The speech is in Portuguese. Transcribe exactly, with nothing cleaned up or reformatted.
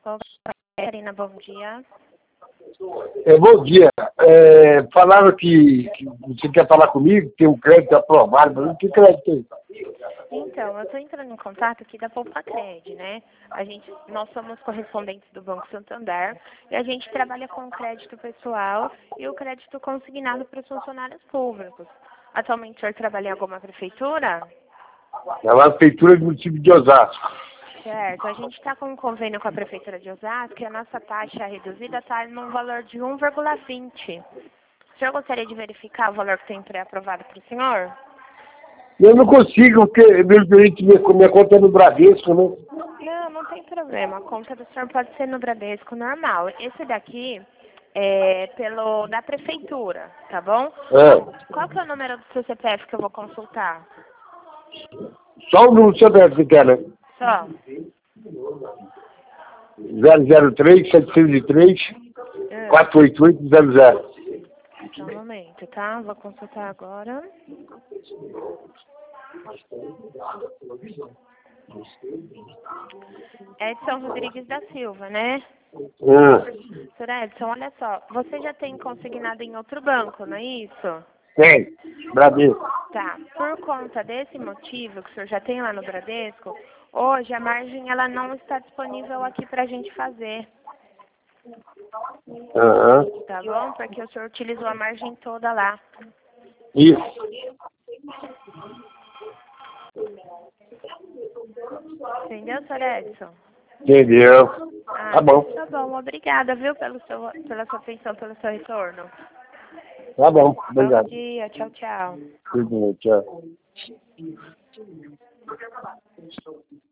Ô, Karina, bom dia. É, bom dia. É, falaram que, que você quer falar comigo, tem um crédito aprovado, mas que crédito tem? Então, eu estou entrando em contato aqui da Poupa-Cred, né? A gente, nós somos correspondentes do Banco Santander e a gente trabalha com crédito pessoal e o crédito consignado para os funcionários públicos. Atualmente, o senhor trabalha em alguma prefeitura? É uma prefeitura do município de Osasco. Certo. A gente está com um convênio com a Prefeitura de Osasco e a nossa taxa reduzida está num valor de um vírgula vinte. O senhor gostaria de verificar o valor que tem pré-aprovado para o senhor? Eu não consigo, porque meu gerente, minha, minha conta é no Bradesco, né? Não, não tem problema. A conta do senhor pode ser no Bradesco normal. Esse daqui é pelo da Prefeitura, tá bom? É. Qual que é o número do seu C P F que eu vou consultar? Só o número do C P F que quer, né? Só. zero zero três, setecentos e três, Hum. quatrocentos e oitenta e oito, zero zero. Só um momento, tá? Vou consultar agora. Edson Rodrigues da Silva, né? Hum. Senhor Edson, olha só. Você já tem consignado em outro banco, não é isso? Tem. Bradesco. Tá. Por conta desse motivo que o senhor já tem lá no Bradesco, hoje a margem ela não está disponível aqui para a gente fazer. Aham. Tá bom? Porque o senhor utilizou a margem toda lá. Isso. Entendeu, senhor Edson? Entendeu? Ah, Tá bom. tá bom. Obrigada, viu, pelo seu, pela sua atenção, pelo seu retorno. Tá bom. Bom Obrigado. dia. Tchau, tchau. Tudo bem, tchau.